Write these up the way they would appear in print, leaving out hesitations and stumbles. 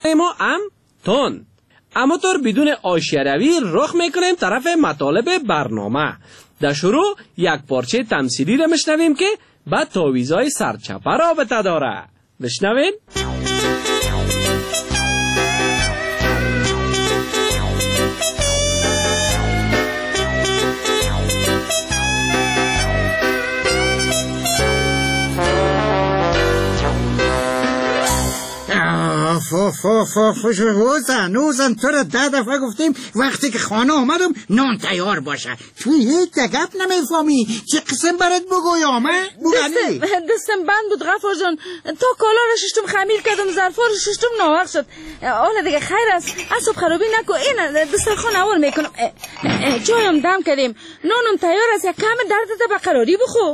ما تون. اما طور بدون آشیه روی رخ میکنیم طرف مطالب برنامه. در شروع یک پارچه تمثیلی را میشنویم که با تعویضای سرچپه رابطه داره. بشنوین؟ نوزن تو را 10 دفعه گفتیم وقتی که خانه آمدم نان تیار باشه. توی هیچ گپ نمیفهمی. چه قسم برات بگویم؟ دستم بند بود غفار جان. تا کالا را ششتم خمیر کردم، ظرفا را ششتم ناوقت شد. حالا دیگه خیر است، اصاب خرابی نکو. این دسترخوان اول میکنم. جایم دم کردیم، نانم تیار است. یک کم دردت بقراری بخو.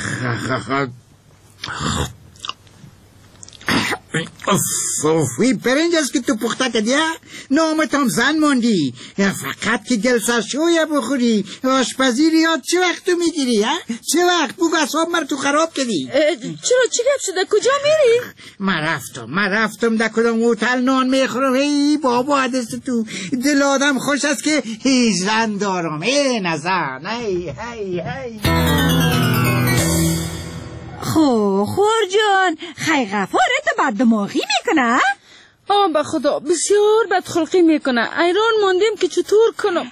این برنج است که تو پخته کردی؟ نامت هم زن ماندی. فقط که دل سرشویه بخوری. آشپزی یاد چه وقت تو میگیری؟ چه وقت بگو اصاب مر تو خراب کردی؟ چرا چی گپ شده؟ کجا میری؟ من رفتم در کدام هتل نان میخورم. ای بابا عدست تو دل آدم خوش است که زن دارم. ای نزن. ای خور جان، خی غفارت بددماغی میکنه؟ به خدا بسیار بدخلقی میکنه. ایران ماندیم که چطور کنم.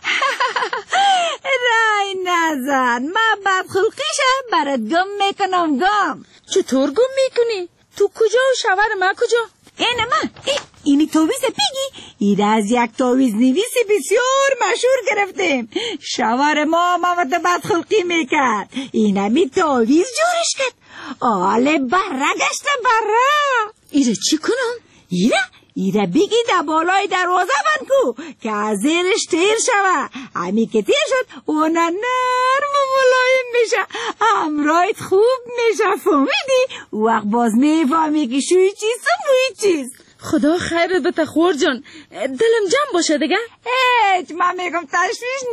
رای نزن، من بدخلقیشم برات گم میکنم. گم چطور گم میکنی؟ تو کجا و شوهر ما کجا؟ اینی توویز بگی؟ این از یک توویز نویسی بسیار مشهور گرفتیم. شوهر ما محمد بدخلقی میکرد، اینمی توویز جورش کرد. آله بره گشتم بره. ایره چی کنم؟ ایره بگی در بالای دروازه بند کو که از زیرش تیر شوه. همی که تیر شد اونه نرم و ملایم میشه، همراهت خوب میشه. فهمیدی؟ وقت باز میفهمی که شوی چیست و موی چیست. خدا خیرت بده خور جان، دلم جمع باشه دیگه. هیچ، من میگم تشویش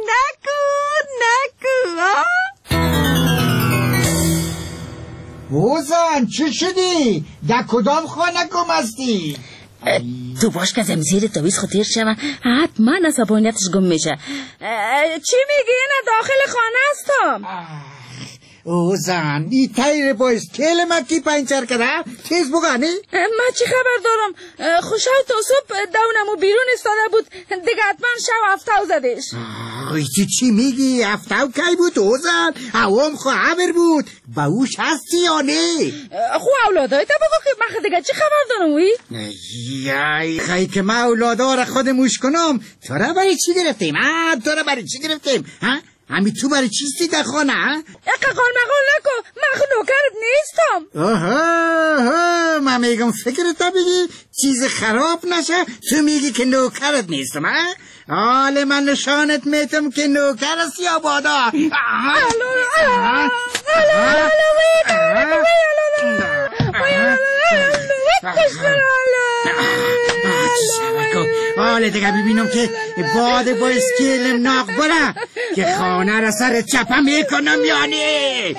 نکن. وزن چی شدی؟ در کدام خانه گم هستی؟ تو باش که زمزیر تویز خطیر شوه حتما عصبانیتش گم میشه. چی میگی؟ نه داخل خانه هستم. اوزن ای تایر با اسکیل ما کی پنچر کرده؟ چیز بگانی؟ من چی خبر دارم؟ خوشاو تا صبح دونمو بیرون استاده بود دیگه حتما شو افتاو زدش. چی میگی؟ افتاو کی بود اوزن؟ اوام خواهر بود با اوش هستی یا نه؟ خو اولادای تا بگو که من دیگه چی خبر دارم وی؟ یای خیلی که من اولادا را خودموش کنم. تو را برای چی گرفتیم؟ همی تو برای چیستی در خانه؟ اقاقال مقال نکن، من نوکرت نیستم. آها من میگم فکرت بگی چیز خراب نشه، تو میگی که نوکرت نیستم. حالا من نشانت میتم که نوکر است یا بادا. حالا دیگه ببینم که باد با اسکیلم ناق بره که خانه را سر چپه میکنم یعنی.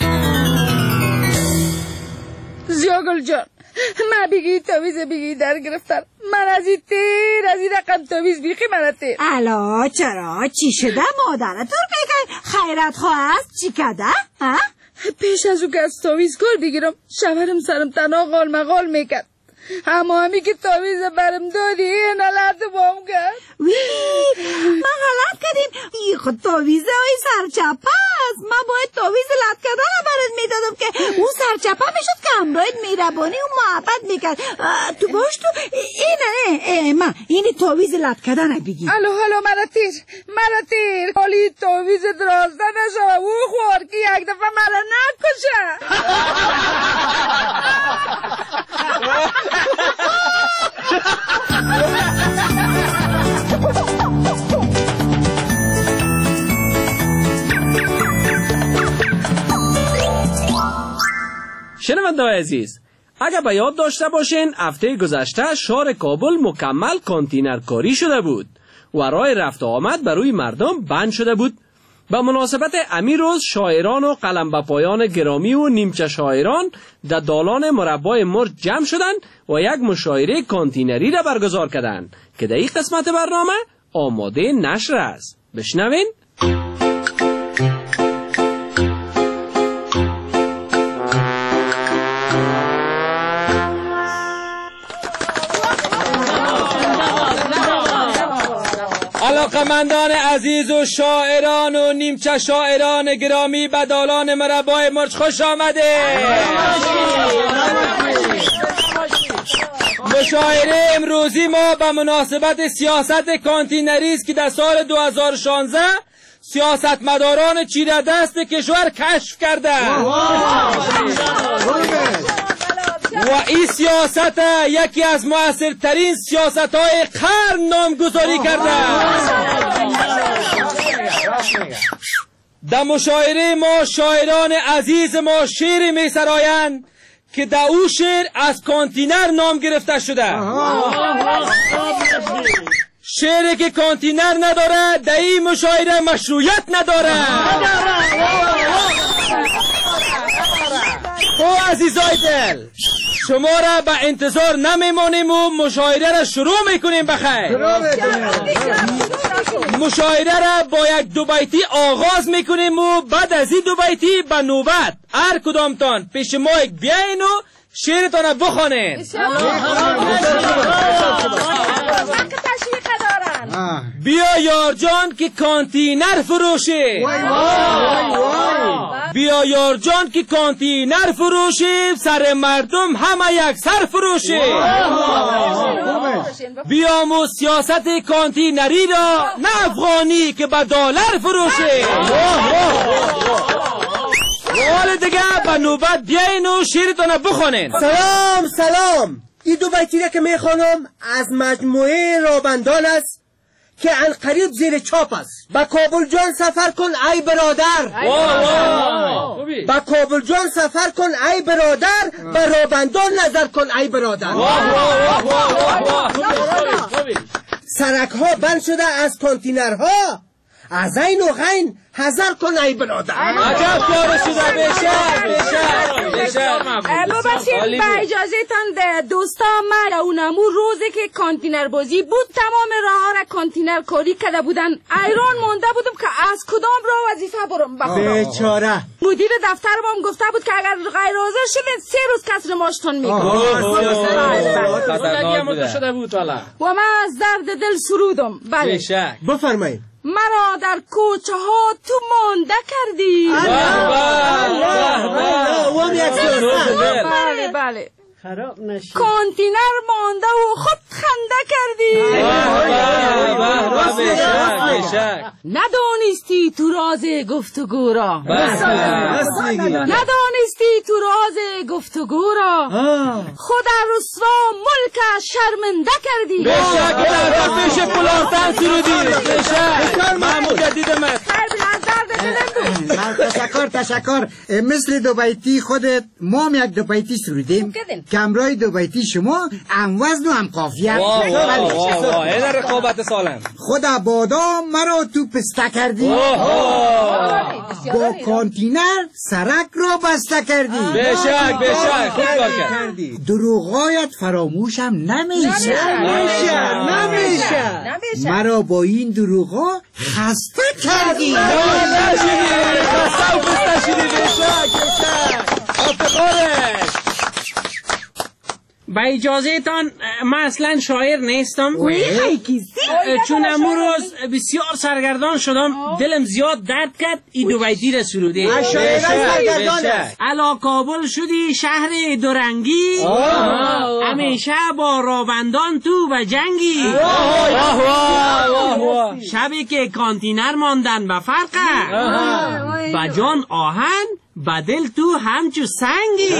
زیاگل جان، من بگی تویز بگی در گرفتن. من از این تیر از این رقم تویز بیخی منته. الا چرا؟ چی شده مادره تور بگن؟ خیرت خواست چی کده؟ پیش از او که از تویز گل بگیرم شوهرم سرم تنها غال مغال میکرد. اما همی که تویز برم دادی این علت بام کرد. من غلط کردیم. ای خود تویزه های سرچپه است. من باید تویز لط کردن برات میدادم که اون سرچپه میشد که همراهت میربانی و محبت میکرد. تو باش تو من این تویز لط کردن بگی. الو مرا تیر حالی تویز درازده نشو او خور که یک دفعه مرا نکشه. شنونده‌های عزیز، اگر به یاد داشته باشین هفته گذشته شهر کابل مکمل کانتینر کاری شده بود و راه رفت و آمد بر روی مردم بند شده بود به مناسبت امی روز شاعران و قلمبپایان گرامی و نیمچه شاعران در دالان مربع مرج جمع شدند و یک مشاعره کانتینری را برگزار کردند که در این قسمت برنامه آماده نشر است. بشنوین. علاقمندان عزیز و شاعران و نیمچه شاعران گرامی به دالان مربع مرج خوش آمده. مشاعره امروزی ما به مناسبت سیاست کانتینری است که در سال 2016 سیاستمداران چیره دست کشور کشف کرده و این سیاست یکی از مؤثرترین سیاست‌های قرن نامگذاری کرده. در مشاعره ما شاعران عزیز ما شعری می سرایند که در او شعر از کانتینر نام گرفته شده. شعری که کانتینر نداره در این مشاعره مشروعیت نداره. او عزیزای دل، شما را به انتظار نمیمانیم و مشاعره را شروع میکنیم. بخیر، مشاعره را با یک دو بیتی آغاز میکنیم و بعد از این دو بیتی به نوبت هر کدامتان پیش مایک بیاین و شعرتان را بخوانید. بیا یار جان که کانتینر فروشی، بیا یار جان که کانتینر فروشی، سر مردم همه یک سر فروشی. بیا مو سیاست کانتینری را نه افغانی که به دلار فروشی. حال دیگه به نوبت بیاین و شعرتون بخونین. سلام. این دو بیتی را که میخوانم از مجموعه رابندان است که القریب زیر چاپ است. با کابل جان سفر کن ای برادر، با کابل جان سفر کن ای برادر، با رابندان نظر کن ای برادر. سرک ها بند شده از کانتینرها، از این و غین حذر کن ای برادر. عجب کار شده. بشه ببخشید با اجازهتان دوستا، من اونمو روزی که کانتینر بازی بود تمام راه را کانتینر کاری کرده بودن. ایران مونده بودم که از کدام راه وظیفه برم بخورم. بیچاره مدیر دفتر هم گفته بود که اگر غیر حاضر شدید 3 روز کسر ماشتون میکنم. و من از درد دل سرودم. بله بفرمایید. مرا در کوچه ها تو مانده کردی. بله خراب نشید. کانتینر مانده و خود خنده کردی. ندانستی تو راز گفتگو را، ندانستی تو راز گفتگو را، خود رسوا ملک شرمنده کردی. بشک در پیش پلارتن سرودی. بشک محمود دیدمت. تشکر. مثل دو بیتی خودت ما هم یک دو بیتی سرودیم که همراه دو بیتی شما هم وزن و هم قافیه. این رقابت سالم. خدا بادا مرا تو پسته کردی، با کانتینر سرک را بسته کردی. بشک خوب کار کردی. دروغایت فراموشم نمیشه. مرا با این دروغا خسته کردی. با اجازه تان من اصلا شاعر نیستم، چون امو روز بسیار سرگردان شدم. دلم زیاد درد کرد این دو بیتی را سروده. علا کابل شدی شهر دورنگی، همیشه با رابندان تو و جنگی. شبی که کانتینر ماندن به فرقه، با جان آهن با دل تو همچو سنگی.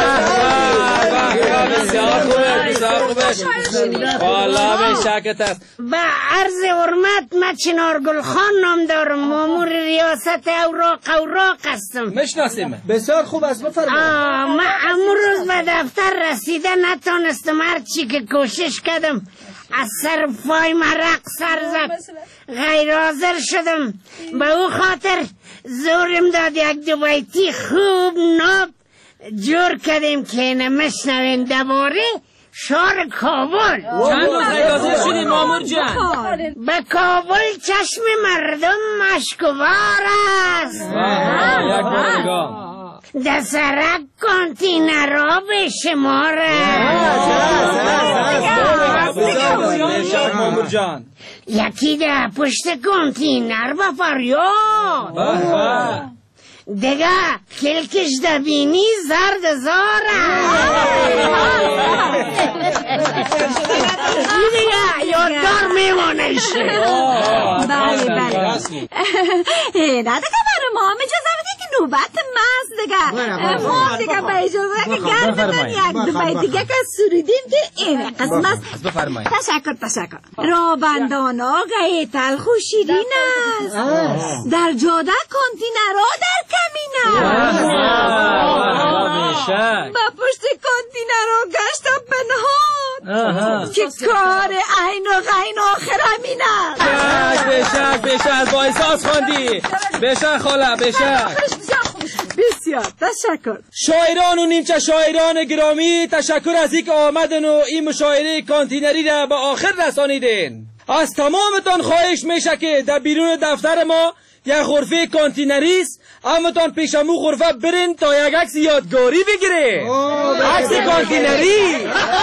والا به شکت است. با عرض حرمت من چنارگل خان نام دارم، مامور ریاست اوراق هستم. مشناسیم. بسیار خوب است. بفرمایید. من امروز به دفتر رسیده نتانستم، هر چی که کوشش کردم از سر پای مرق سر زد، غیر حاضر شدم. به او خاطر زورم داد یک دو بیتی خوب ناب جور کردیم که نمشنوین درباره شهر کابل. چند روز حاضر شدیم مامور جان؟ به کابل چشم مردم مشکوار است، در سرک کانتینرها به شمار است. یکی در پشت کانتینر به فریاد، دیگه کلکش دبینی زرد زار دیگه یاددار میمانه ایشه. بله نه دیگه برای ما اجازه بدید که نوبت ماست دیگه. ما دیگه به اجازه که گرد بدن یک دو بیت دیگه که سرویدیم که این قسمت. تشکر. رابندان آقای تلخ و شیرین است، در جاده کانتینرها در کمین است. با پشت کانتینرها گشتم پنهان، که کار عین و غین آخر همین است. بشک با احساس خواندی. بشک خاله بشک. بسیار تشکر. شاعران و نیمچه شاعران گرامی، تشکر از اینکه آمدن و این مشاعره کانتینری را به آخر رسانیدین. از تمامتان خواهش میشه که در بیرون دفتر ما یک غرفه کانتینری است، همتان پیش امو غرفه برین تا یک عکس یادگاری بگیرین. عکس کانتینری.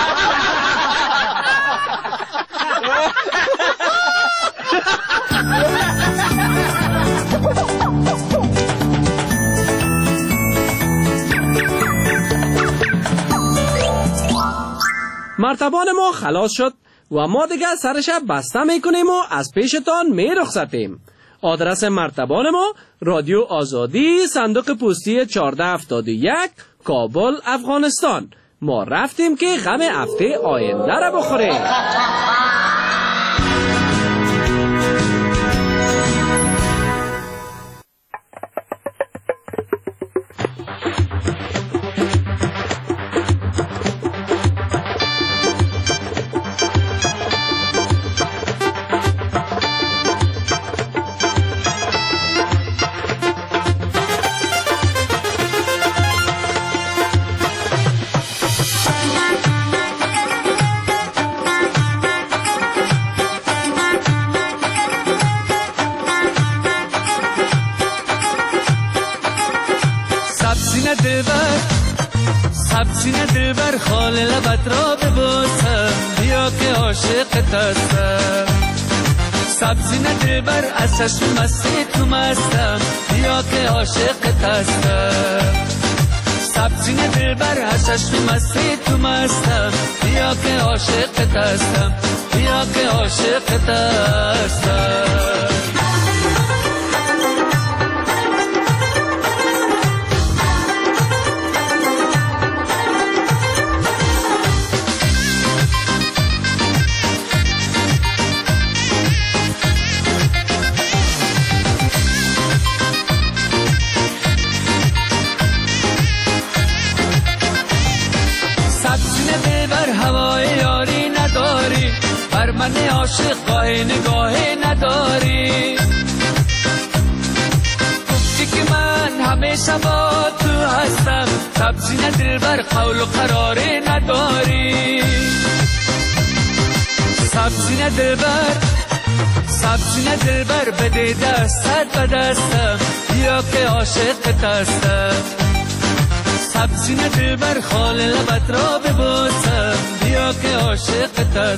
مرتبان ما خلاص شد و ما دیگه سرش بسته میکنیم و از پیشتان میرخصتیم. آدرس مرتبان ما رادیو آزادی، صندوق پستی 1471، کابل، افغانستان. ما رفتیم که غم هفته آینده را بخوریم. سینه دلبر خال لبت را ببوسم، بیا که عاشقت هستم. سبزینه دلبر از چشم مستی تو مستم، بیا که عاشقت هستم. سبزینه دلبر از چشم مستی تو مستم، بیا که عاشقت هستم، بیا که عاشقت هستم. من عاشق قاه نگاه نداری، گفتی که من همیشه با تو هستم، سبزینه دلبر قول و قراره نداری. سبزینه دلبر بده دستت به دستم، بیا که عاشقت هستم. سبزینه دلبر خال لبت را ببوسم، بیا که عاشقت هستم.